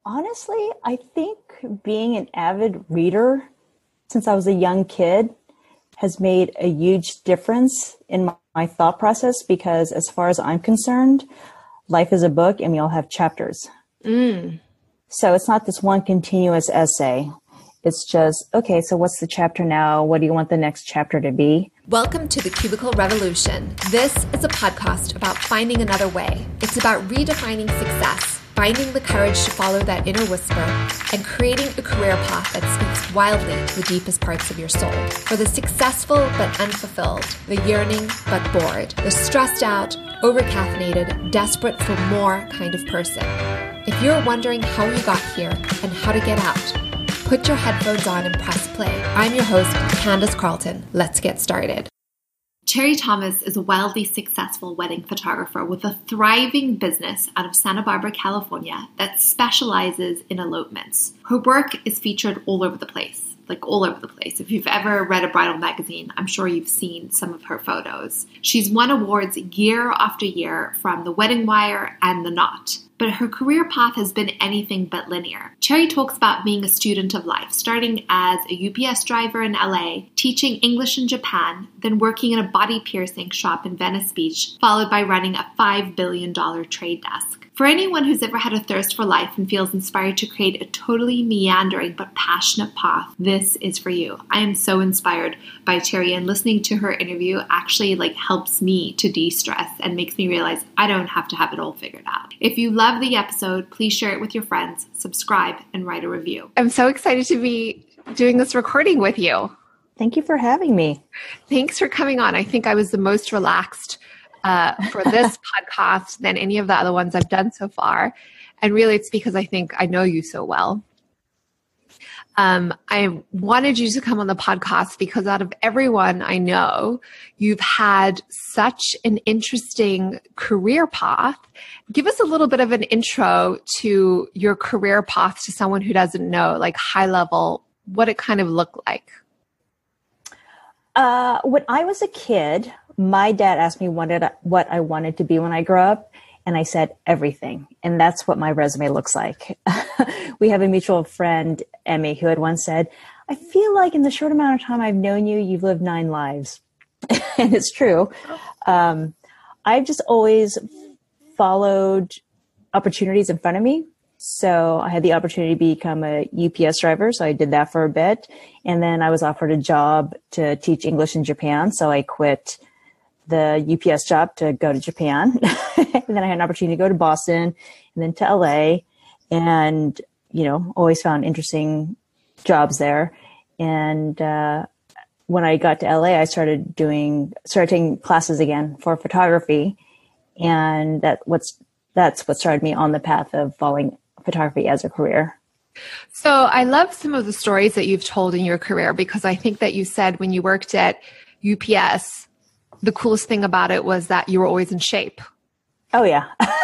Honestly, I think being an avid reader since I was a young kid has made a huge difference in my thought process because as far as I'm concerned, life is a book and we all have chapters. So it's not this one continuous essay. It's just, okay, so what's the chapter now? What do you want the next chapter to be? Welcome to the Cubicle Revolution. This is a podcast about finding another way. It's about redefining success, finding the courage to follow that inner whisper, and creating a career path that speaks wildly the deepest parts of your soul. For the successful but unfulfilled, the yearning but bored, the stressed out, over-caffeinated, desperate for more kind of person. If you're wondering how you got here and how to get out, put your headphones on and press play. I'm your host, Candace Carlton. Let's get started. Cherry Thomas is a wildly successful wedding photographer with a thriving business out of Santa Barbara, California that specializes in elopements. Her work is featured all over the place. If you've ever read a bridal magazine, I'm sure you've seen some of her photos. She's won awards year after year from The Wedding Wire and The Knot. But her career path has been anything but linear. Cherry talks about being a student of life, starting as a UPS driver in LA, teaching English in Japan, then working in a body piercing shop in Venice Beach, followed by running a $5 billion trade desk. For anyone who's ever had a thirst for life and feels inspired to create a totally meandering but passionate path, this is for you. I am so inspired by Cherry, and listening to her interview actually helps me to de-stress and makes me realize I don't have to have it all figured out. If you love the episode, please share it with your friends, subscribe, and write a review. I'm so excited to be doing this recording with you. Thank you for having me. Thanks for coming on. I think I was the most relaxed for this podcast than any of the other ones I've done so far. And really it's because I think I know you so well. I wanted you to come on the podcast because out of everyone I know, you've had such an interesting career path. Give us a little bit of an intro to your career path to someone who doesn't know, high level, what it kind of looked like. When I was a kid, my dad asked me what I wanted to be when I grew up, and I said everything. And that's what my resume looks like. We have a mutual friend, Emmy, who had once said, I feel like in the short amount of time I've known you, you've lived 9 lives. And it's true. I've just always followed opportunities in front of me. So I had the opportunity to become a UPS driver. So I did that for a bit. And then I was offered a job to teach English in Japan. So I quit the UPS job to go to Japan. And then I had an opportunity to go to Boston and then to LA, and, always found interesting jobs there. And, when I got to LA, I started taking classes again for photography. And that's what started me on the path of following photography as a career. So I love some of the stories that you've told in your career, because I think that you said when you worked at UPS, the coolest thing about it was that you were always in shape. Oh, yeah.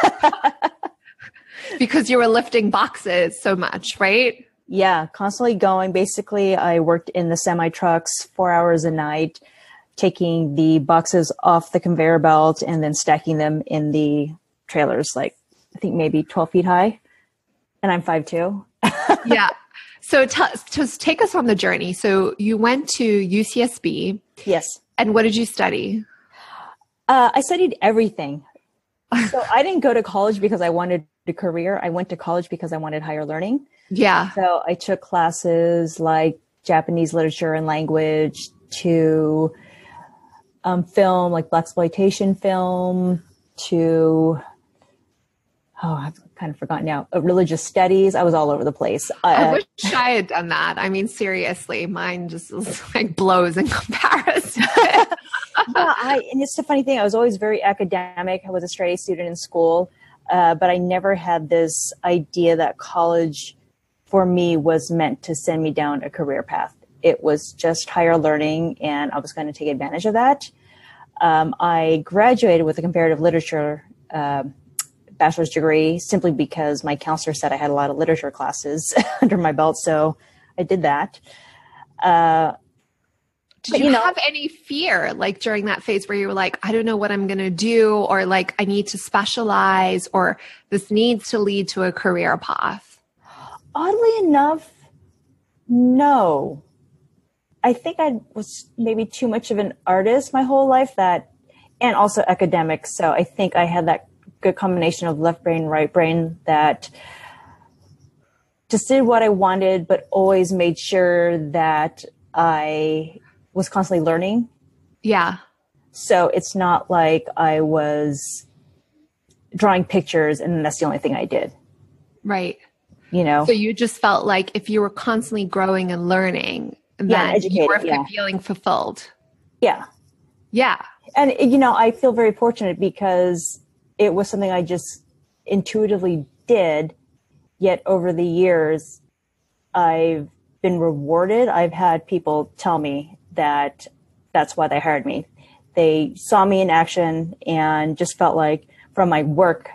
Because you were lifting boxes so much, right? Yeah, constantly going. Basically, I worked in the semi-trucks 4 hours a night, taking the boxes off the conveyor belt and then stacking them in the trailers, I think maybe 12 feet high. And I'm 5'2". Yeah. So just take us on the journey. So you went to UCSB. Yes. And what did you study? I studied everything. So I didn't go to college because I wanted a career. I went to college because I wanted higher learning. Yeah. So I took classes like Japanese literature and language, to film, like blaxploitation film, to, I've kind of forgotten now, religious studies. I was all over the place. I wish I had done that. I mean, seriously, mine just blows in comparison. And it's the funny thing. I was always very academic. I was a straight A student in school, but I never had this idea that college for me was meant to send me down a career path. It was just higher learning, and I was going to take advantage of that. I graduated with a comparative literature bachelor's degree simply because my counselor said I had a lot of literature classes under my belt, so I did that. Did you have any fear, during that phase where you were like, I don't know what I'm going to do, or I need to specialize, or this needs to lead to a career path? Oddly enough, no. I think I was maybe too much of an artist my whole life and also academic. So I think I had that good combination of left brain, right brain that just did what I wanted, but always made sure that I was constantly learning. Yeah. So it's not like I was drawing pictures and that's the only thing I did. Right. So you just felt like if you were constantly growing and learning, then you were feeling fulfilled. Yeah. Yeah. And, I feel very fortunate because it was something I just intuitively did. Yet over the years, I've been rewarded. I've had people tell me that that's why they hired me. They saw me in action and just felt like from my work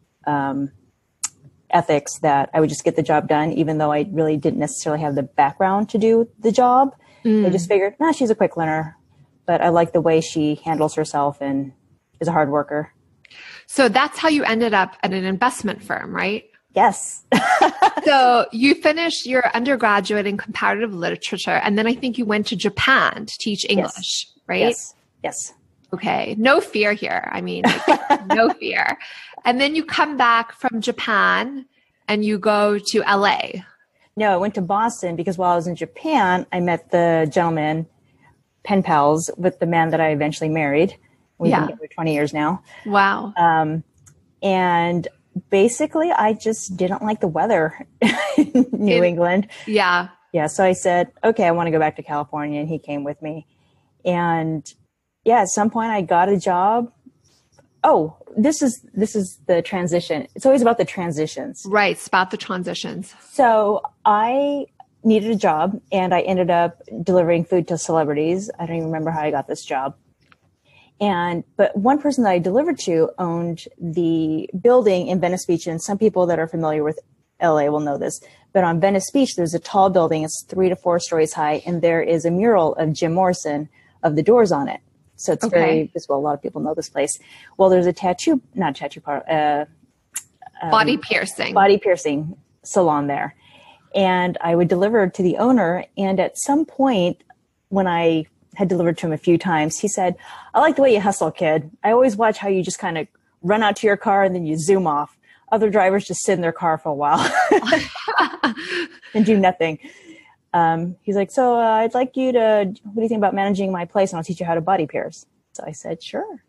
ethics that I would just get the job done, even though I really didn't necessarily have the background to do the job. They just figured, she's a quick learner, but I like the way she handles herself and is a hard worker. So that's how you ended up at an investment firm, right? Yes. So you finished your undergraduate in comparative literature, and then I think you went to Japan to teach English, right? Yes. Okay. No fear here. I mean, no fear. And then you come back from Japan and you go to LA. No, I went to Boston because while I was in Japan, I met the gentleman, pen pals, with the man that I eventually married. We've been together 20 years now. Wow. And basically, I just didn't like the weather in New England. Yeah. Yeah. So I said, okay, I want to go back to California. And he came with me. And at some point I got a job. Oh, this is the transition. It's always about the transitions. Right. It's about the transitions. So I needed a job and I ended up delivering food to celebrities. I don't even remember how I got this job. But one person that I delivered to owned the building in Venice Beach. And some people that are familiar with LA will know this, but on Venice Beach, there's a tall building. It's 3 to 4 stories high. And there is a mural of Jim Morrison of the Doors on it. So it's very visible. A lot of people know this place. Well, there's body piercing salon there. And I would deliver to the owner. And at some point when I had delivered to him a few times, he said, I like the way you hustle, kid. I always watch how you just kind of run out to your car and then you zoom off. Other drivers just sit in their car for a while and do nothing. He's like, so I'd like you to, what do you think about managing my place? And I'll teach you how to body pierce. So I said, sure.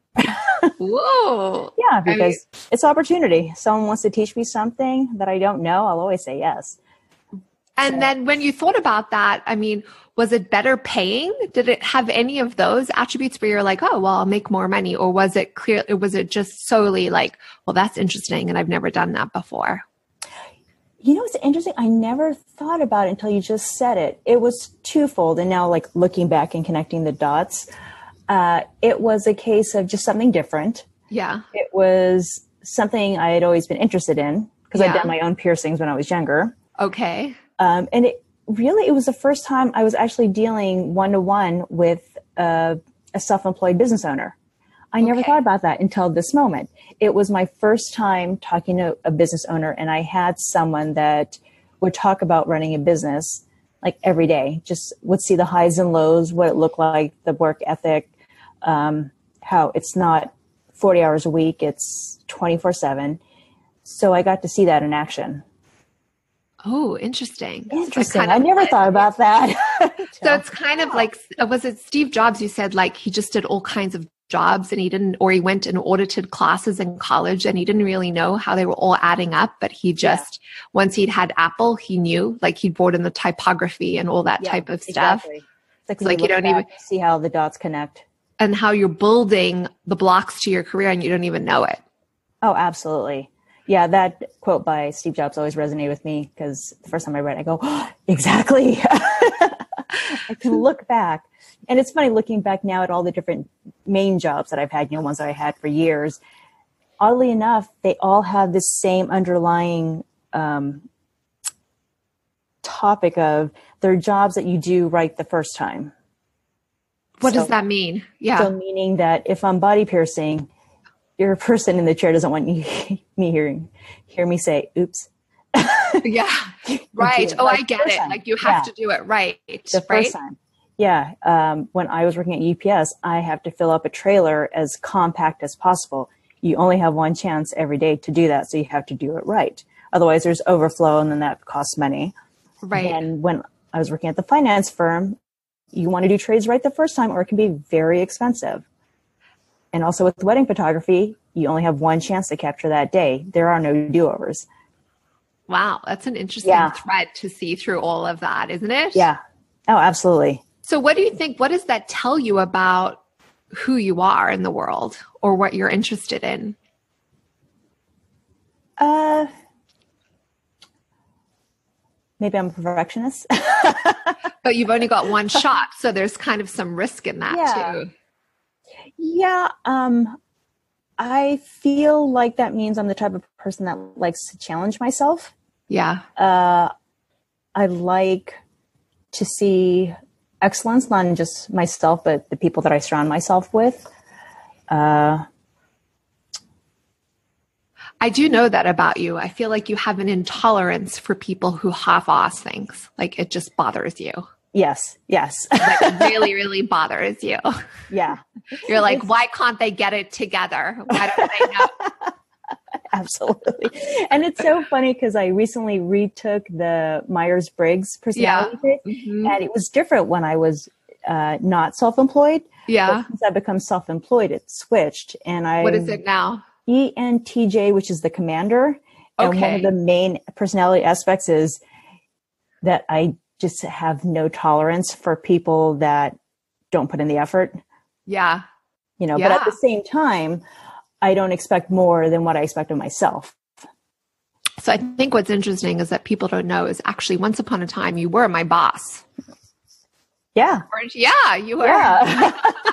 Whoa. Yeah, because it's opportunity. Someone wants to teach me something that I don't know. I'll always say yes. And then when you thought about that, I mean, was it better paying? Did it have any of those attributes where you're like, oh, well, I'll make more money? Or was it just solely like, well, that's interesting and I've never done that before? It's interesting. I never thought about it until you just said it. It was twofold. And now, like, looking back and connecting the dots, it was a case of just something different. Yeah. It was something I had always been interested in because I'd done my own piercings when I was younger. Okay. And it was the first time I was actually dealing one-to-one with a self-employed business owner. I never thought about that until this moment. It was my first time talking to a business owner, and I had someone that would talk about running a business like every day, just would see the highs and lows, what it looked like, the work ethic, how it's not 40 hours a week, it's 24/7. So I got to see that in action. Oh, interesting. Interesting. I never thought about that. So it's kind of like, was it Steve Jobs who said like he just did all kinds of jobs and he went and audited classes in college and he didn't really know how they were all adding up, but he just, once he'd had Apple, he knew, like he'd brought in the typography and all that type of stuff. It's like you don't even see how the dots connect. And how you're building the blocks to your career and you don't even know it. Oh, absolutely. Yeah, that quote by Steve Jobs always resonated with me because the first time I read it, I go, oh, exactly. I can look back. And it's funny looking back now at all the different main jobs that I've had, ones that I had for years. Oddly enough, they all have this same underlying topic of they're jobs that you do right the first time. What does that mean? Yeah. So meaning that if I'm body piercing, your person in the chair doesn't want me hear me say, oops. Yeah. Right. Oh, I get it. Time. Like you have to do it right. The first time. Yeah. When I was working at UPS, I have to fill up a trailer as compact as possible. You only have one chance every day to do that. So you have to do it right. Otherwise there's overflow and then that costs money. Right. And when I was working at the finance firm, you want to do trades right the first time or it can be very expensive. And also with wedding photography, you only have one chance to capture that day. There are no do-overs. Wow. That's an interesting thread to see through all of that, isn't it? Yeah. Oh, absolutely. So what do you think, what does that tell you about who you are in the world or what you're interested in? Maybe I'm a perfectionist. But you've only got one shot. So there's kind of some risk in that too. Yeah. I feel like that means I'm the type of person that likes to challenge myself. Yeah. I like to see excellence, not in just myself, but the people that I surround myself with. I do know that about you. I feel like you have an intolerance for people who half-ass things. Like it just bothers you. Yes. Like really, really bothers you. Yeah. You're like, why can't they get it together? Why don't they know? Absolutely. And it's so funny because I recently retook the Myers-Briggs personality trait, and it was different when I was not self-employed. Yeah. But since I become self-employed, it switched. And what is it now? ENTJ, which is the commander. And one of the main personality aspects is that I just have no tolerance for people that don't put in the effort. Yeah. But at the same time, I don't expect more than what I expect of myself. So I think what's interesting is that people don't know is actually once upon a time you were my boss. Yeah. Yeah, you were. Yeah.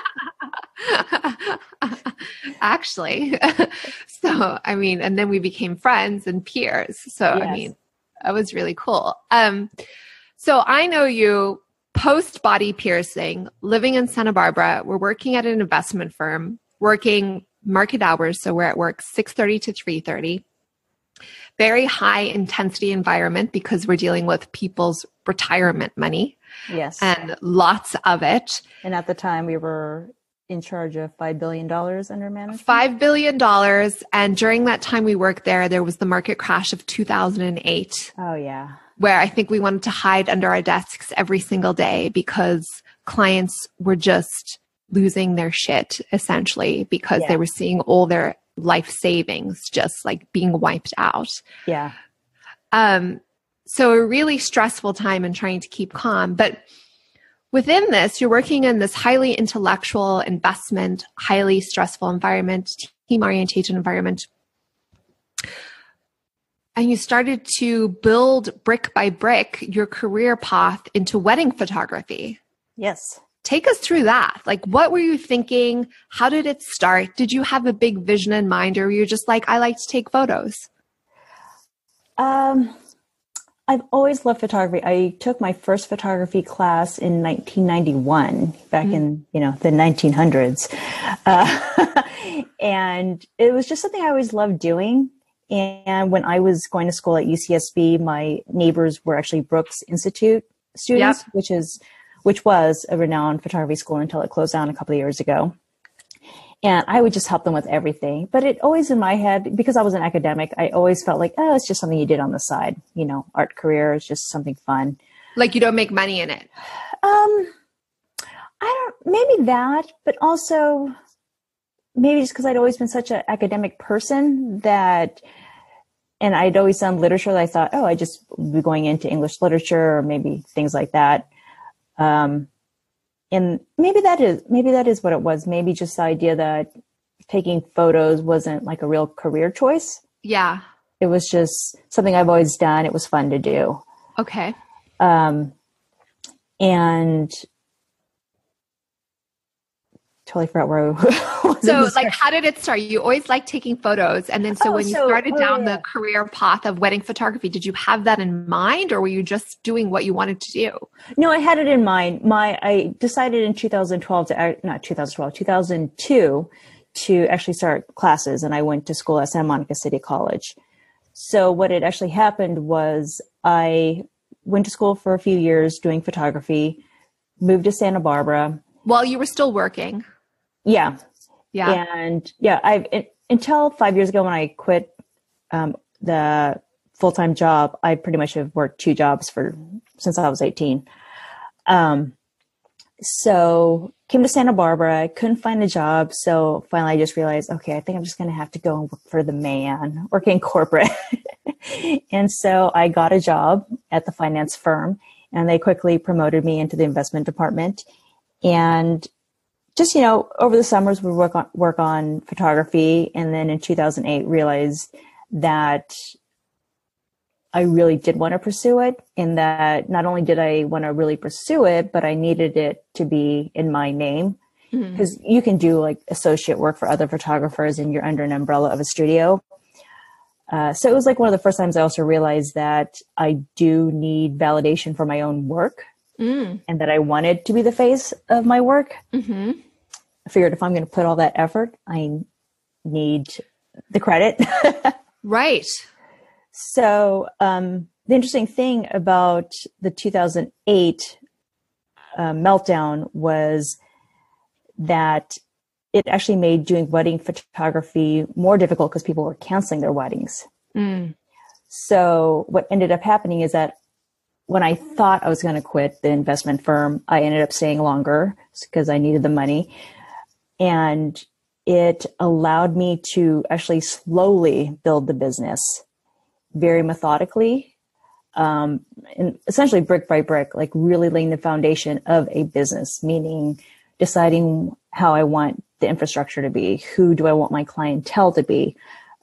Actually. So, I mean, and then we became friends and peers. So, I mean, that was really cool. So I know you post body piercing, living in Santa Barbara. We're working at an investment firm, working market hours. So we're at work 6:30 to 3:30. Very high intensity environment because we're dealing with people's retirement money. Yes. And lots of it. And at the time we were in charge of $5 billion under management. $5 billion. And during that time we worked there was the market crash of 2008. Oh, yeah. Where I think we wanted to hide under our desks every single day because clients were just losing their shit, essentially, because they were seeing all their life savings just like being wiped out. Yeah. So a really stressful time and trying to keep calm. But within this, you're working in this highly intellectual investment, highly stressful environment, team-oriented environment. And you started to build brick by brick your career path into wedding photography. Yes. Take us through that. Like, what were you thinking? How did it start? Did you have a big vision in mind, or were you just like, I like to take photos? I've always loved photography. I took my first photography class in 1991, back in, the 1900s. And it was just something I always loved doing. And when I was going to school at UCSB, my neighbors were actually Brooks Institute students, which was a renowned photography school until it closed down a couple of years ago. And I would just help them with everything. But it always in my head, because I was an academic, I always felt like, it's just something you did on the side. Art career is just something fun. Like you don't make money in it. Maybe that, but also maybe just because I'd always been such an academic person and I'd always done literature that I thought, I just would be going into English literature or maybe things like that. And maybe that is what it was. Maybe just the idea that taking photos wasn't like a real career choice. Yeah. It was just something I've always done. It was fun to do. Okay. And totally forgot where I was. So like, how did it start? You always liked taking photos. And then when you started down the career path of wedding photography, did you have that in mind, or were you just doing what you wanted to do? No, I had it in mind. I decided in 2002 to actually start classes, and I went to school at Santa Monica City College. So what had actually happened was I went to school for a few years doing photography, moved to Santa Barbara. While you were still working. Yeah. Yeah. And until 5 years ago when I quit the full-time job, I pretty much have worked two jobs since I was 18. So came to Santa Barbara, couldn't find a job. So finally I just realized, okay, I think I'm just going to have to go and work for the man, work in corporate. And so I got a job at the finance firm, and they quickly promoted me into the investment department. And just, over the summers we work on photography. And then in 2008 realized that I really did want to pursue it, and that not only did I want to really pursue it, but I needed it to be in my name, because you can do like associate work for other photographers and you're under an umbrella of a studio. So it was like one of the first times I also realized that I do need validation for my own work, and that I wanted to be the face of my work. I figured if I'm going to put all that effort, I need the credit. Right. So the interesting thing about the 2008 meltdown was that it actually made doing wedding photography more difficult because people were canceling their weddings. So what ended up happening is that when I thought I was going to quit the investment firm, I ended up staying longer because I needed the money. And it allowed me to actually slowly build the business, very methodically, and essentially brick by brick, like really laying the foundation of a business, meaning deciding how I want the infrastructure to be, who do I want my clientele to be,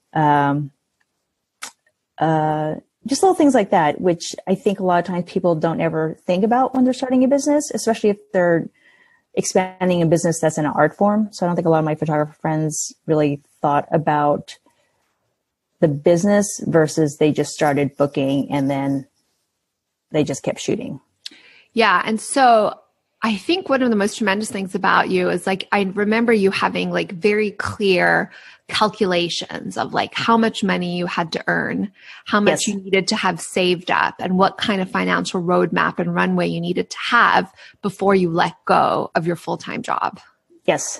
just little things like that, which I think a lot of times people don't ever think about when they're starting a business, especially if they're expanding a business that's in an art form. So I don't think a lot of my photographer friends really thought about the business versus they just started booking and then they just kept shooting. Yeah. And so I think one of the most tremendous things about you is like, I remember you having like very clear calculations of like how much money you had to earn, how much you needed to have saved up, and what kind of financial roadmap and runway you needed to have before you let go of your full-time job. Yes.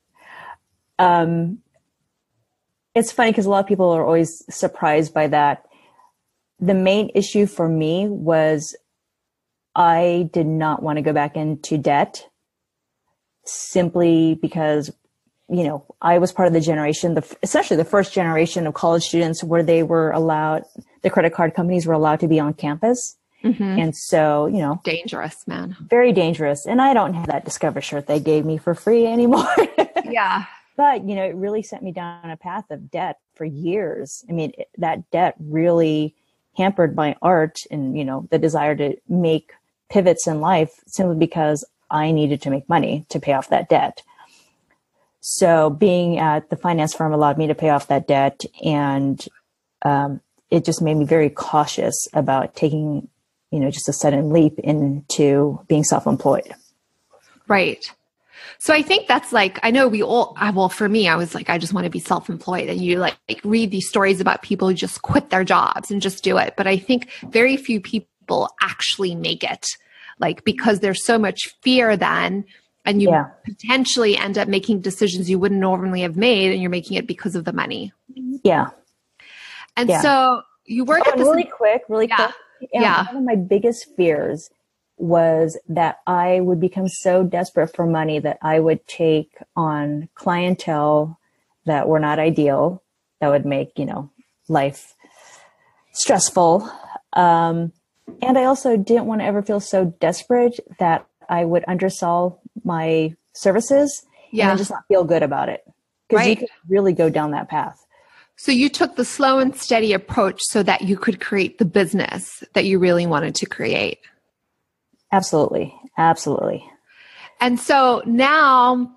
It's funny because a lot of people are always surprised by that. The main issue for me was I did not want to go back into debt, simply because, I was part of the generation, essentially the first generation of college students where they were allowed, the credit card companies were allowed to be on campus. And so, dangerous, man. Very dangerous. And I don't have that Discover shirt they gave me for free anymore. Yeah. But, it really sent me down a path of debt for years. I mean, that debt really hampered my art and, the desire to make pivots in life, simply because I needed to make money to pay off that debt. So being at the finance firm allowed me to pay off that debt. And it just made me very cautious about taking, just a sudden leap into being self-employed. Right. So I think that's like, I know for me, I was like, I just want to be self-employed. And you like read these stories about people who just quit their jobs and just do it. But I think very few people actually make it, like, because there's so much fear then, and you potentially end up making decisions you wouldn't normally have made, and you're making it because of the money. Yeah. And so you work at this really quick. One of my biggest fears was that I would become so desperate for money that I would take on clientele that were not ideal, that would make, life stressful. And I also didn't want to ever feel so desperate that I would undersell my services and then just not feel good about it. Because you could really go down that path. So you took the slow and steady approach so that you could create the business that you really wanted to create. Absolutely. Absolutely. And so now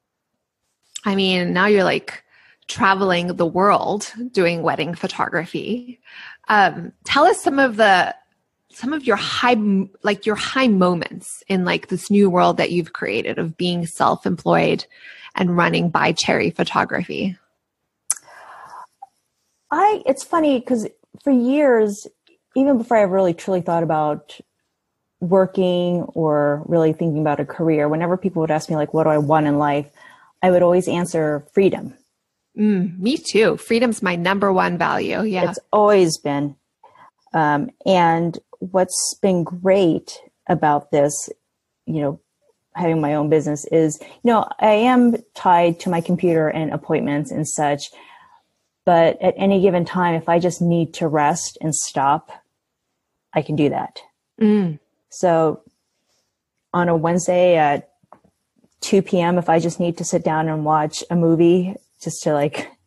you're like traveling the world doing wedding photography. Tell us some of your high moments in like this new world that you've created of being self-employed and running By Cherry Photography. It's funny because for years, even before I really truly thought about working or really thinking about a career, whenever people would ask me, like, what do I want in life? I would always answer freedom. Me too. Freedom's my number one value. Yeah. It's always been. And what's been great about this, having my own business is, I am tied to my computer and appointments and such, but at any given time, if I just need to rest and stop, I can do that. So on a Wednesday at 2 p.m., if I just need to sit down and watch a movie just to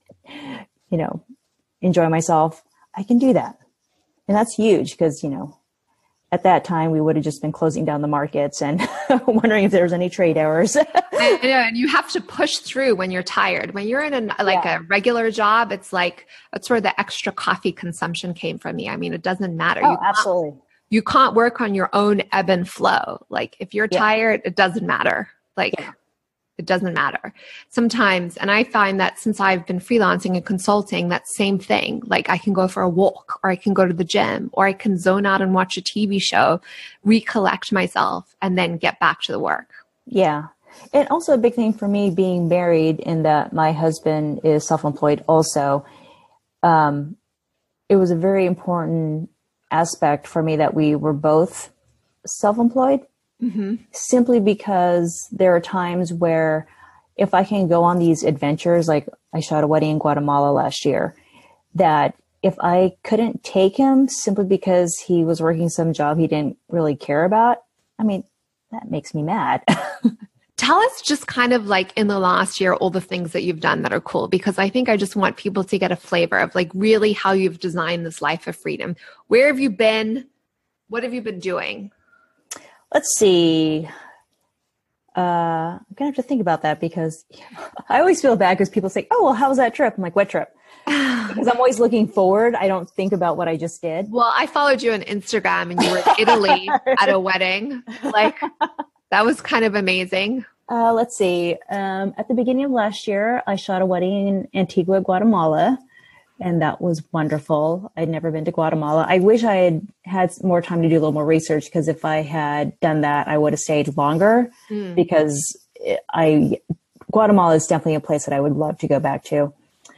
enjoy myself, I can do that. And that's huge because, at that time we would have just been closing down the markets and wondering if there was any trade errors. I know, and you have to push through when you're tired. When you're in a regular job, it's like, that's where the extra coffee consumption came from me. I mean, it doesn't matter. Oh, absolutely. You can't work on your own ebb and flow. Like if you're tired, it doesn't matter. It doesn't matter sometimes. And I find that since I've been freelancing and consulting, that same thing, like I can go for a walk or I can go to the gym or I can zone out and watch a TV show, recollect myself and then get back to the work. Yeah. And also a big thing for me being married in that my husband is self-employed also. It was a very important aspect for me that we were both self-employed. Simply because there are times where if I can go on these adventures, like I shot a wedding in Guatemala last year, that if I couldn't take him simply because he was working some job he didn't really care about, I mean, that makes me mad. Tell us just kind of like in the last year, all the things that you've done that are cool, because I think I just want people to get a flavor of like really how you've designed this life of freedom. Where have you been? What have you been doing? Let's see. I'm going to have to think about that because I always feel bad because people say, oh, well, how was that trip? I'm like, what trip? Because I'm always looking forward. I don't think about what I just did. Well, I followed you on Instagram and you were in Italy at a wedding. Like that was kind of amazing. Let's see. At the beginning of last year, I shot a wedding in Antigua, Guatemala. And that was wonderful. I'd never been to Guatemala. I wish I had had more time to do a little more research because if I had done that, I would have stayed longer because Guatemala is definitely a place that I would love to go back to.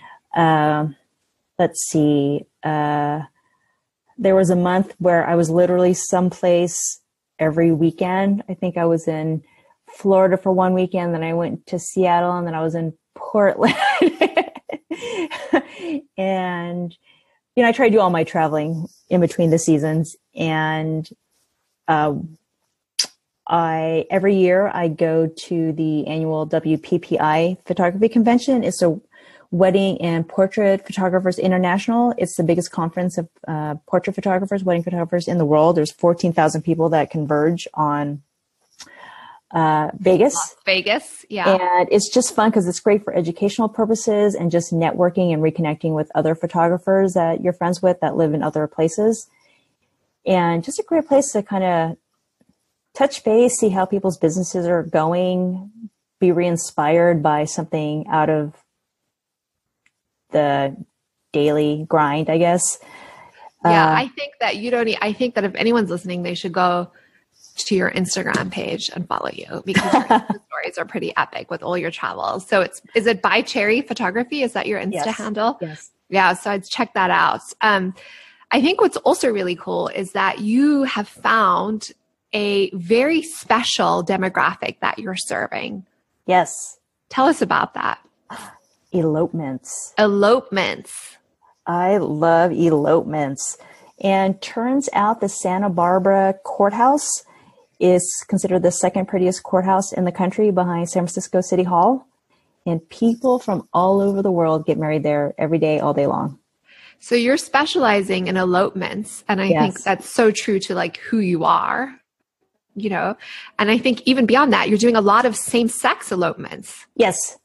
Let's see. There was a month where I was literally someplace every weekend. I think I was in Florida for one weekend, then I went to Seattle, and then I was in Portland. And, I try to do all my traveling in between the seasons. And every year I go to the annual WPPI photography convention. It's a Wedding and Portrait Photographers International. It's the biggest conference of portrait photographers, wedding photographers in the world. There's 14,000 people that converge on Vegas. Las Vegas, yeah. And it's just fun because it's great for educational purposes and just networking and reconnecting with other photographers that you're friends with that live in other places. And just a great place to kind of touch base, see how people's businesses are going, be re-inspired by something out of the daily grind, I guess. Yeah, I think that I think that if anyone's listening, they should go to your Instagram page and follow you because your Insta stories are pretty epic with all your travels. So is it By Cherry Photography? Is that your Insta handle? Yes. Yeah. So I'd check that out. I think what's also really cool is that you have found a very special demographic that you're serving. Yes. Tell us about that. Elopements. I love elopements. And turns out the Santa Barbara courthouse is considered the second prettiest courthouse in the country behind San Francisco City Hall. And people from all over the world get married there every day, all day long. So you're specializing in elopements. And I think that's so true to like who you are, and I think even beyond that, you're doing a lot of same-sex elopements. Yes.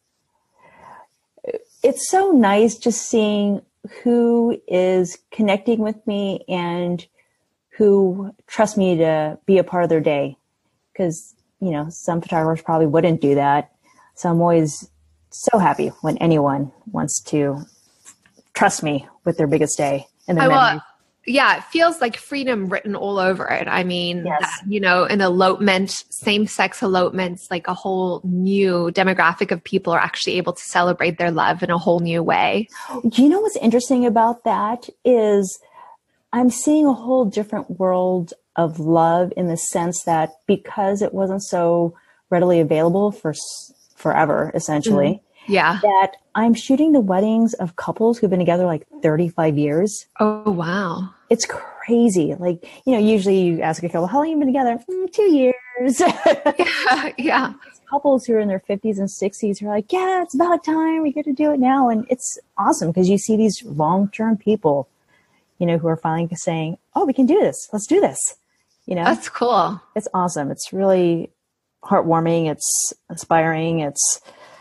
It's so nice just seeing who is connecting with me and who trust me to be a part of their day. Because, some photographers probably wouldn't do that. So I'm always so happy when anyone wants to trust me with their biggest day. and the memories. Yeah, it feels like freedom written all over it. I mean, Yes. that, an elopement, same-sex elopements, like a whole new demographic of people are actually able to celebrate their love in a whole new way. Do you know what's interesting about that is I'm seeing a whole different world of love in the sense that because it wasn't so readily available for forever, essentially, Yeah. that I'm shooting the weddings of couples who've been together like 35 years. Oh, wow. It's crazy. Like, usually you ask a couple, how long have you been together? 2 years. Yeah. Couples who are in their 50s and 60s are like, yeah, it's about time. We get to do it now. And it's awesome because you see these long-term people, who are finally saying, oh, we can do this. Let's do this. That's cool. It's awesome. It's really heartwarming. It's inspiring. It's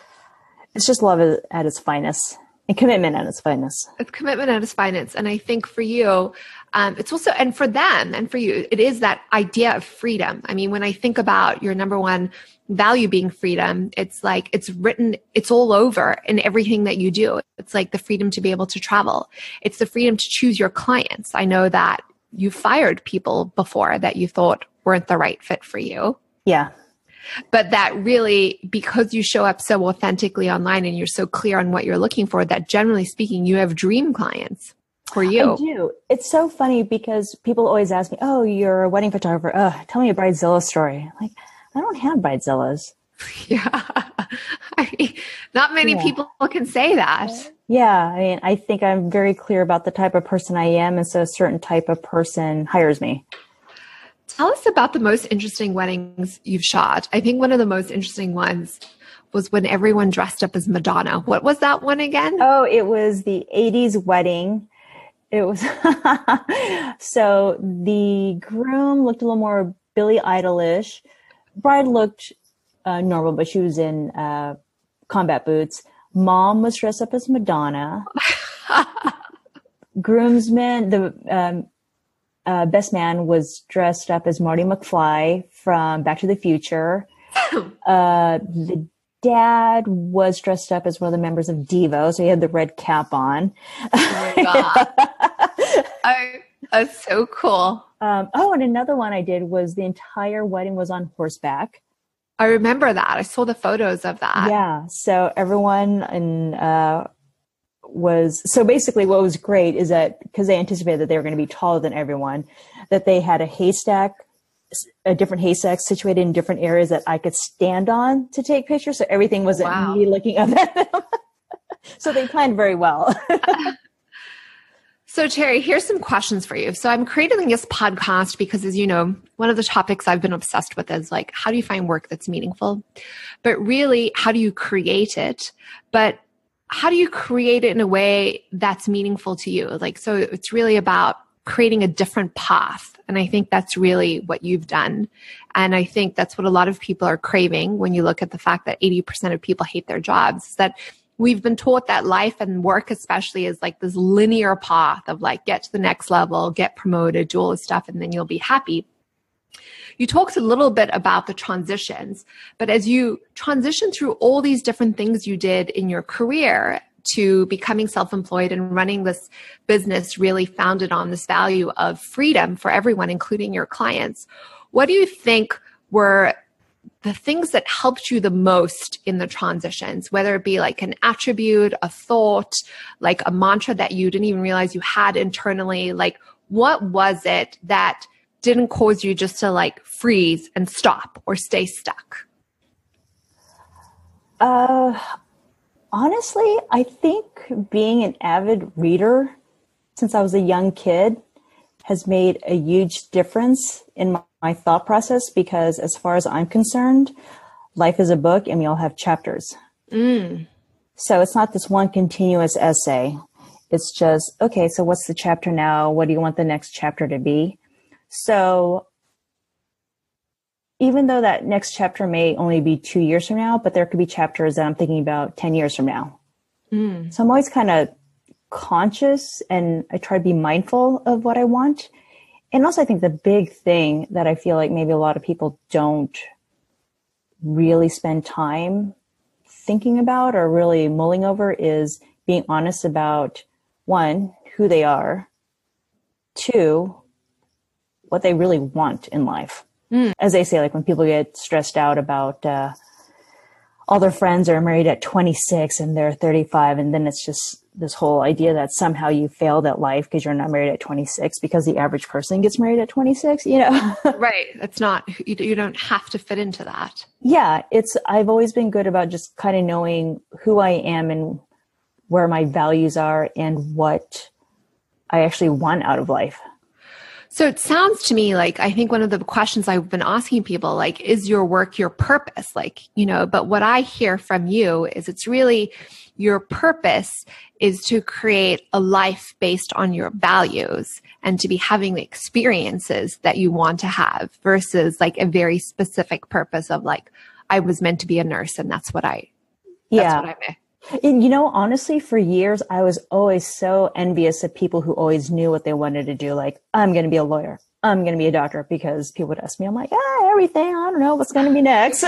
just love at its finest and commitment at its finest. It's commitment at its finest. And I think for you, it's also, and for them and for you, it is that idea of freedom. I mean, when I think about your number one value being freedom, it's like it's written, it's all over in everything that you do. It's like the freedom to be able to travel. It's the freedom to choose your clients. I know that you fired people before that you thought weren't the right fit for you. Yeah. But that really, because you show up so authentically online and you're so clear on what you're looking for, that generally speaking, you have dream clients for you. I do. It's so funny because people always ask me, oh, you're a wedding photographer. Tell me a Bridezilla story. Like, I don't have Bridezillas. Yeah. I mean, not many people can say that. Yeah. I mean, I think I'm very clear about the type of person I am. And so a certain type of person hires me. Tell us about the most interesting weddings you've shot. I think one of the most interesting ones was when everyone dressed up as Madonna. What was that one again? Oh, it was the 80s wedding. It was, so the groom looked a little more Billy Idol-ish. Bride looked normal, but she was in combat boots. Mom was dressed up as Madonna. Groomsman, the best man was dressed up as Marty McFly from Back to the Future. The dad was dressed up as one of the members of Devo, so he had the red cap on. Oh my God. That's so cool. And another one I did was the entire wedding was on horseback. I remember that. I saw the photos of that. Yeah. So everyone so basically what was great is that because they anticipated that they were going to be taller than everyone, that they had a different haystack situated in different areas that I could stand on to take pictures. So everything wasn't me looking up at them. So they planned very well. So Terry, here's some questions for you. So I'm creating this podcast because, as you know, one of the topics I've been obsessed with is like, how do you find work that's meaningful? But really, how do you create it? But how do you create it in a way that's meaningful to you? Like, so it's really about creating a different path. And I think that's really what you've done. And I think that's what a lot of people are craving when you look at the fact that 80% of people hate their jobs, is that we've been taught that life and work especially is like this linear path of like, get to the next level, get promoted, do all this stuff, and then you'll be happy. You talked a little bit about the transitions, but as you transition through all these different things you did in your career to becoming self-employed and running this business really founded on this value of freedom for everyone, including your clients, what do you think were the things that helped you the most in the transitions, whether it be like an attribute, a thought, like a mantra that you didn't even realize you had internally? Like, what was it that didn't cause you just to like freeze and stop or stay stuck? Honestly, I think being an avid reader since I was a young kid has made a huge difference in my thought process, because as far as I'm concerned, life is a book and we all have chapters. So it's not this one continuous essay. It's just, okay, so what's the chapter now? What do you want the next chapter to be? So even though that next chapter may only be 2 years from now, but there could be chapters that I'm thinking about 10 years from now. So I'm always kind of conscious and I try to be mindful of what I want. And also I think the big thing that I feel like maybe a lot of people don't really spend time thinking about or really mulling over is being honest about, one, who they are, to what they really want in life. As they say, like when people get stressed out about all their friends are married at 26 and they're 35, and then it's just this whole idea that somehow you failed at life because you're not married at 26 because the average person gets married at 26, Right. It's not, you don't have to fit into that. Yeah. I've always been good about just kind of knowing who I am and where my values are and what I actually want out of life. So it sounds to me like, I think one of the questions I've been asking people, like, is your work your purpose? Like, but what I hear from you is it's really your purpose is to create a life based on your values and to be having the experiences that you want to have versus like a very specific purpose of like, I was meant to be a nurse and that's what I meant. And honestly, for years, I was always so envious of people who always knew what they wanted to do. Like, I'm going to be a lawyer. I'm going to be a doctor, because people would ask me, I'm like, everything. I don't know what's going to be next.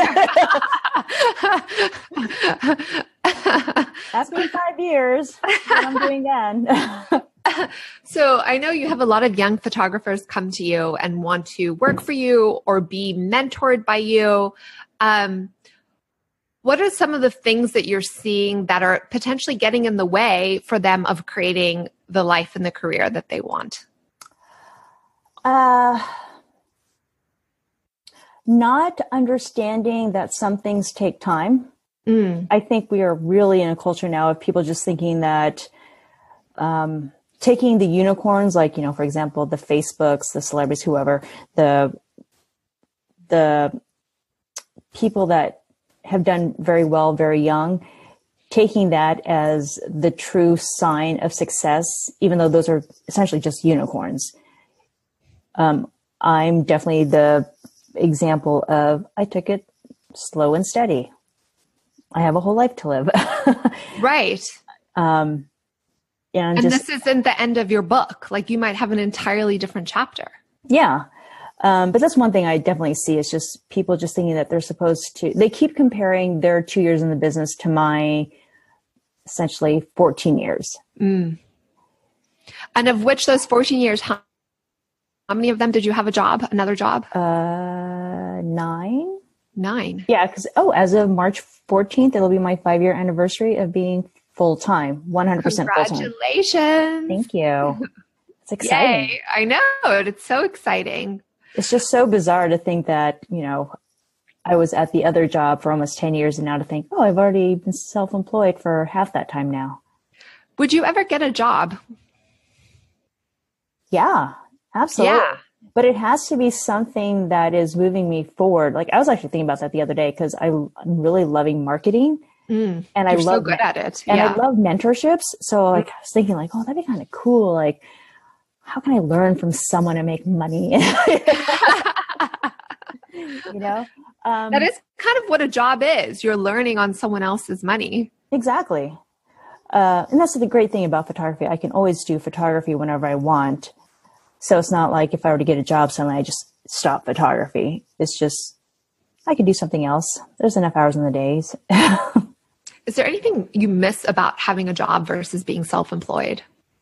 Ask me in 5 years what I'm doing then. So I know you have a lot of young photographers come to you and want to work for you or be mentored by you. What are some of the things that you're seeing that are potentially getting in the way for them of creating the life and the career that they want? Not understanding that some things take time. I think we are really in a culture now of people just thinking that taking the unicorns, like, for example, the Facebooks, the celebrities, whoever, the people that have done very well, very young, taking that as the true sign of success, even though those are essentially just unicorns. I'm definitely the example of, I took it slow and steady. I have a whole life to live. Right. And this isn't the end of your book. Like, you might have an entirely different chapter. Yeah. But that's one thing I definitely see. It's just people just thinking that they're supposed to, they keep comparing their 2 years in the business to my essentially 14 years. And of which those 14 years, how many of them did you have another job? 9. 9. Yeah. Cause, as of March 14th, it'll be my 5-year anniversary of being full-time, 100% full-time. Congratulations. Thank you. It's exciting. Yay. I know. It's so exciting. It's just so bizarre to think that, I was at the other job for almost 10 years and now to think, I've already been self-employed for half that time now. Would you ever get a job? Yeah, absolutely. Yeah. But it has to be something that is moving me forward. Like, I was actually thinking about that the other day because I'm really loving marketing. And I love so good at it. And I love mentorships. So like, I was thinking like, that'd be kind of cool. Like, how can I learn from someone and make money? That is kind of what a job is. You're learning on someone else's money. Exactly. And that's the great thing about photography. I can always do photography whenever I want. So it's not like if I were to get a job, suddenly I just stop photography. It's just, I could do something else. There's enough hours in the days. Is there anything you miss about having a job versus being self-employed?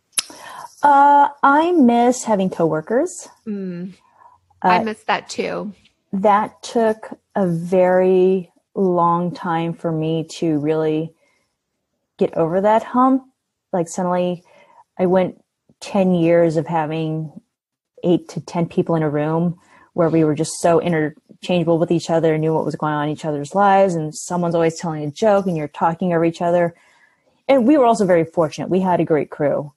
I miss having coworkers. I miss that too. That took a very long time for me to really get over that hump. Like, suddenly I went 10 years of having 8 to 10 people in a room where we were just so interchangeable with each other, knew what was going on in each other's lives, and someone's always telling a joke and you're talking over each other. And we were also very fortunate. We had a great crew.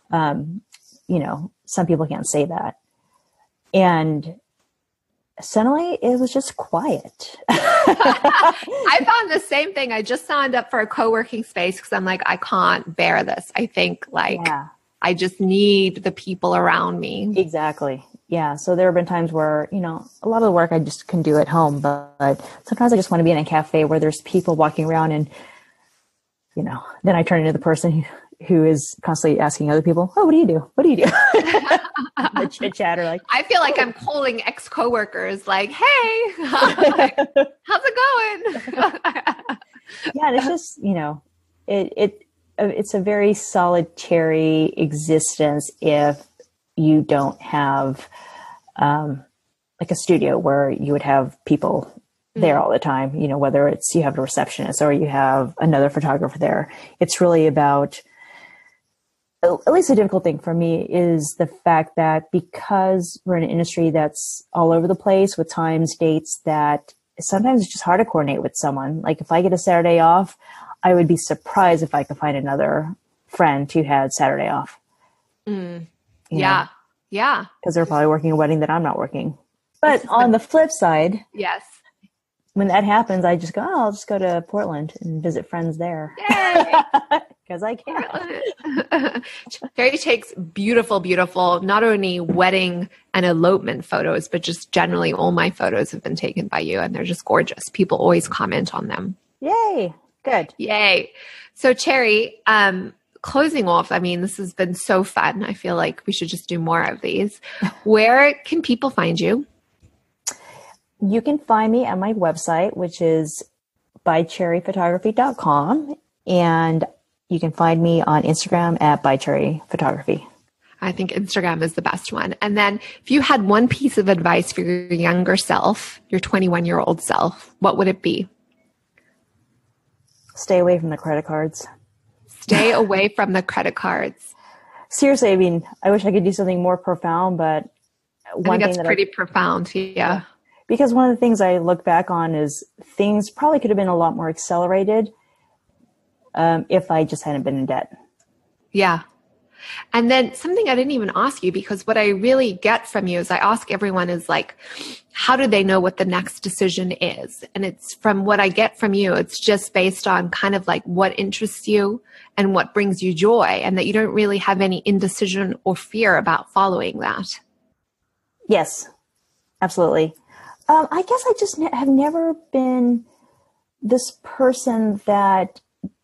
Some people can't say that. And suddenly it was just quiet. I found the same thing. I just signed up for a co-working space because I'm like, I can't bear this. I think I just need the people around me. Exactly. Yeah. So there have been times where, a lot of the work I just can do at home, but sometimes I just want to be in a cafe where there's people walking around and, then I turn into the person who is constantly asking other people, what do you do? What do you do? The chit chatter. Like, I feel like I'm calling ex-coworkers like, hey, how's it going? Yeah. And it's just, it's a very solitary existence if, you don't have like a studio where you would have people there all the time, you know, whether it's you have a receptionist or you have another photographer there. It's really about, at least the difficult thing for me is the fact that because we're in an industry that's all over the place with times, dates, that sometimes it's just hard to coordinate with someone. Like if I get a Saturday off, I would be surprised if I could find another friend who had Saturday off. Yeah. Yeah. Because they're probably working a wedding that I'm not working. But on the flip side, yes, when that happens, I just go, oh, I'll just go to Portland and visit friends there. Because I can. Cherry takes beautiful, beautiful, not only wedding and elopement photos, but just generally all my photos have been taken by you and they're just gorgeous. People always comment on them. Yay. Good. Yay. So Cherry, closing off, I mean, this has been so fun. I feel like we should just do more of these. Where can people find you? You can find me at my website, which is bycherryphotography.com. And you can find me on Instagram at bycherryphotography. I think Instagram is the best one. And then if you had one piece of advice for your younger self, your 21-year-old self, what would it be? Stay away from the credit cards. Stay away from the credit cards. Seriously, I mean, I wish I could do something more profound, but I think that's pretty profound. Yeah. Because one of the things I look back on is things probably could have been a lot more accelerated if I just hadn't been in debt. Yeah. And then something I didn't even ask you, because what I really get from you is I ask everyone is like, how do they know what the next decision is? And it's from what I get from you, it's just based on kind of like what interests you and what brings you joy, and that you don't really have any indecision or fear about following that. Yes, absolutely. I guess I just have never been this person that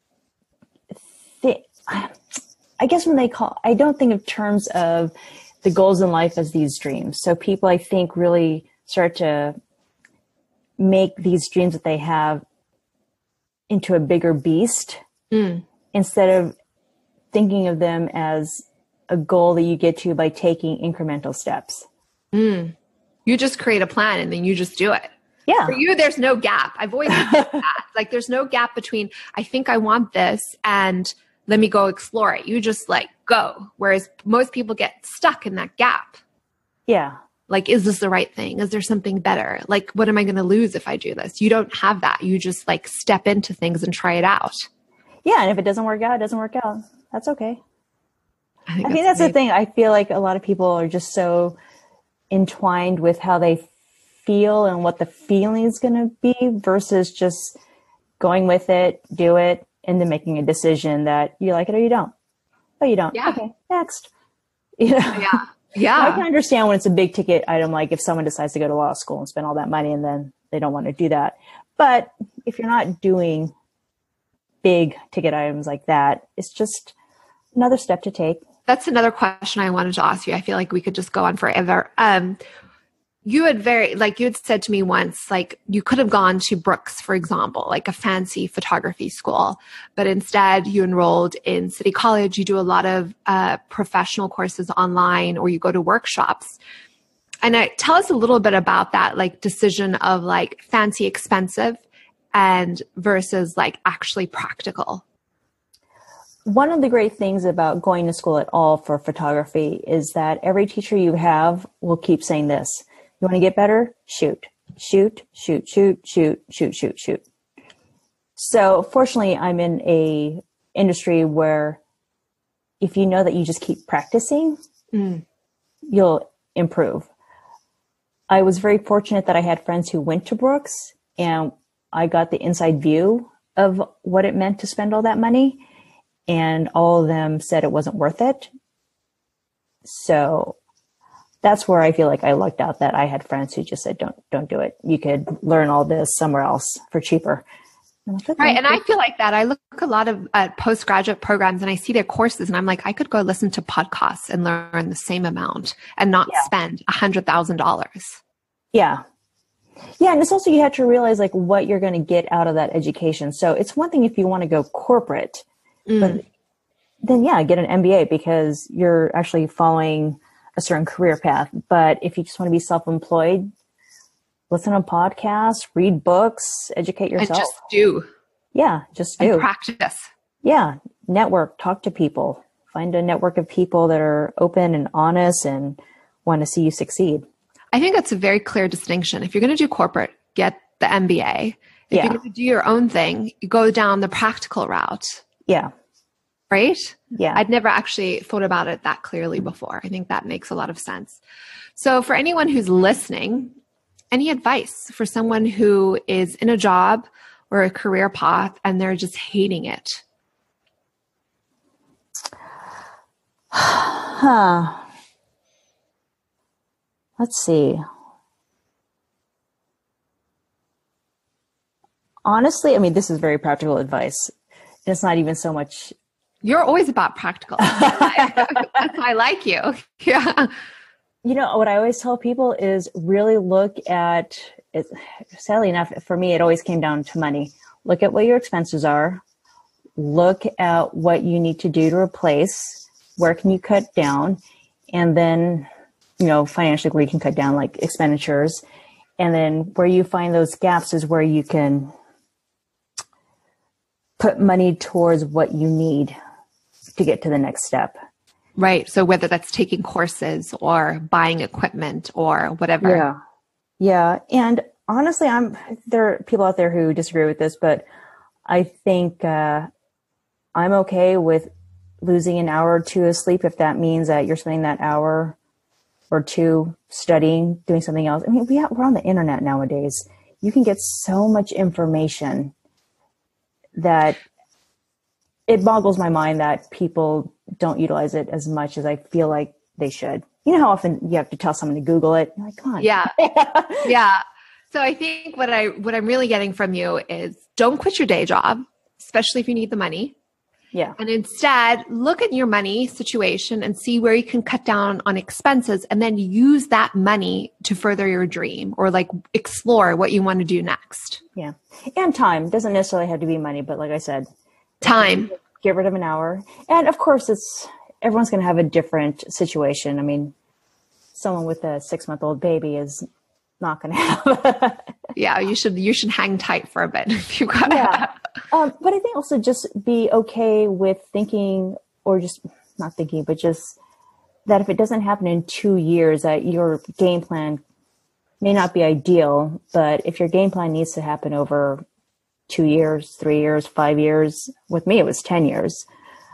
I guess when I don't think of terms of the goals in life as these dreams. So people, I think, really start to make these dreams that they have into a bigger beast instead of thinking of them as a goal that you get to by taking incremental steps. You just create a plan and then you just do it. Yeah. For you, there's no gap. I've always said that. Like there's no gap between, I think I want this and let me go explore it. You just like go. Whereas most people get stuck in that gap. Yeah. Like, is this the right thing? Is there something better? Like, what am I going to lose if I do this? You don't have that. You just like step into things and try it out. Yeah. And if it doesn't work out, it doesn't work out. That's okay. I think that's the thing. I feel like a lot of people are just so entwined with how they feel and what the feeling is going to be versus just going with it, do it, and then making a decision that you like it or you don't. Oh, you don't. Yeah. Okay, next. You know? Yeah. Yeah. I can understand when it's a big ticket item, like if someone decides to go to law school and spend all that money and then they don't want to do that. But if you're not doing big ticket items like that, it's just another step to take. That's another question I wanted to ask you. I feel like we could just go on forever. You had said to me once, like you could have gone to Brooks, for example, like a fancy photography school, but instead you enrolled in City College. You do a lot of professional courses online, or you go to workshops. And tell us a little bit about that, like decision of like fancy, expensive, and versus like actually practical. One of the great things about going to school at all for photography is that every teacher you have will keep saying this. You want to get better? Shoot, shoot, shoot, shoot, shoot, shoot, shoot, shoot. So fortunately, I'm in a industry where if you know that you just keep practicing, you'll improve. I was very fortunate that I had friends who went to Brooks, and I got the inside view of what it meant to spend all that money. And all of them said it wasn't worth it. So that's where I feel like I lucked out that I had friends who just said, don't do it. You could learn all this somewhere else for cheaper. Like, okay. Right. And I feel like that. I look a lot of postgraduate programs and I see their courses and I'm like, I could go listen to podcasts and learn the same amount and not spend $100,000. Yeah. Yeah. And it's also, you have to realize like what you're going to get out of that education. So it's one thing if you want to go corporate, but then get an MBA because you're actually following a certain career path. But if you just want to be self-employed, listen to podcasts, read books, educate yourself. And just do. Yeah, just do. And practice. Yeah, network, talk to people. Find a network of people that are open and honest and want to see you succeed. I think that's a very clear distinction. If you're going to do corporate, get the MBA. If you're going to do your own thing, you go down the practical route. Yeah. Right? Yeah. I'd never actually thought about it that clearly before. I think that makes a lot of sense. So for anyone who's listening, any advice for someone who is in a job or a career path and they're just hating it? Let's see. Honestly, I mean, this is very practical advice. It's not even so much. You're always about practical. That's why I like you. Yeah. You know, what I always tell people is really look at it. Sadly enough, for me, it always came down to money. Look at what your expenses are. Look at what you need to do to replace. Where can you cut down? And then, you know, financially, where you can cut down, like expenditures. And then where you find those gaps is where you can put money towards what you need to get to the next step. Right. So whether that's taking courses or buying equipment or whatever. Yeah. Yeah. And honestly, there are people out there who disagree with this, but I think I'm okay with losing an hour or two of sleep if that means that you're spending that hour or two studying, doing something else. I mean, we're on the internet nowadays. You can get so much information that it boggles my mind that people don't utilize it as much as I feel like they should. You know how often you have to tell someone to Google it? You're like, come on. Yeah. Yeah. So I think what I'm really getting from you is don't quit your day job, especially if you need the money. Yeah. And instead look at your money situation and see where you can cut down on expenses and then use that money to further your dream or like explore what you want to do next. Yeah. And time doesn't necessarily have to be money, but like I said, time. Get rid of an hour. And of course everyone's going to have a different situation. I mean, someone with a 6-month-old baby is not going to have. Yeah. You should hang tight for a bit if you got yeah. But I think also just be okay with thinking, or just not thinking, but just that if it doesn't happen in 2 years, that your game plan may not be ideal, but if your game plan needs to happen over 2 years, 3 years, 5 years, with me, it was 10 years.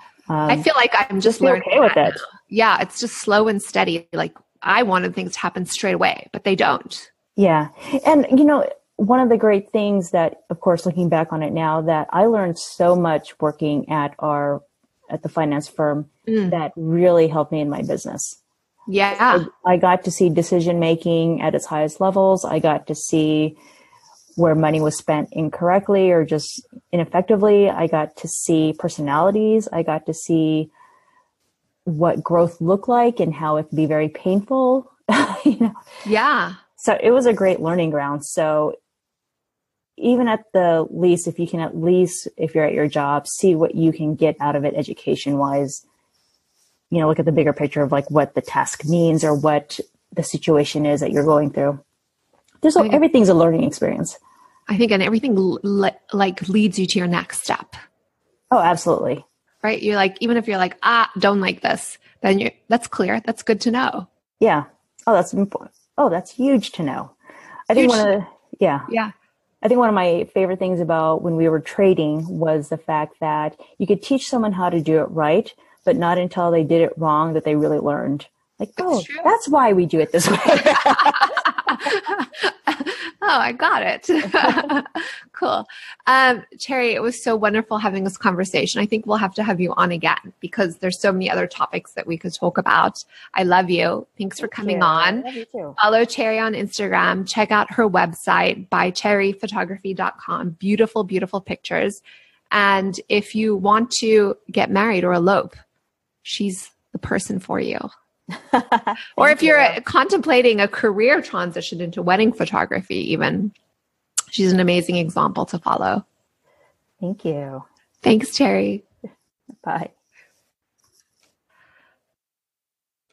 I feel like I'm just learning okay with it. Yeah. It's just slow and steady. Like I wanted things to happen straight away, but they don't. Yeah. And, you know, one of the great things that, of course, looking back on it now, that I learned so much working at the finance firm that really helped me in my business. Yeah. I got to see decision-making at its highest levels. I got to see where money was spent incorrectly or just ineffectively. I got to see personalities. I got to see what growth looked like and how it could be very painful. You know? Yeah. So it was a great learning ground. So even at the least, if you can at least, if you're at your job, see what you can get out of it education wise, you know, look at the bigger picture of like what the task means or what the situation is that you're going through. Everything's a learning experience. I think, and everything like leads you to your next step. Oh, absolutely. Right. You're like, even if you're like, don't like this, then that's clear. That's good to know. Yeah. Oh, that's important. Oh, that's huge to know. I think Yeah. I think one of my favorite things about when we were trading was the fact that you could teach someone how to do it right, but not until they did it wrong that they really learned. Like, that's why we do it this way. Oh, I got it. Cool. Terry, it was so wonderful having this conversation. I think we'll have to have you on again because there's so many other topics that we could talk about. I love you. Thanks for coming on. I love you too. Follow Terry on Instagram. Check out her website, byterryphotography.com. Beautiful, beautiful pictures. And if you want to get married or elope, she's the person for you. Or if you're contemplating a career transition into wedding photography, even, she's an amazing example to follow. Thank you. Thanks, Terry. Bye.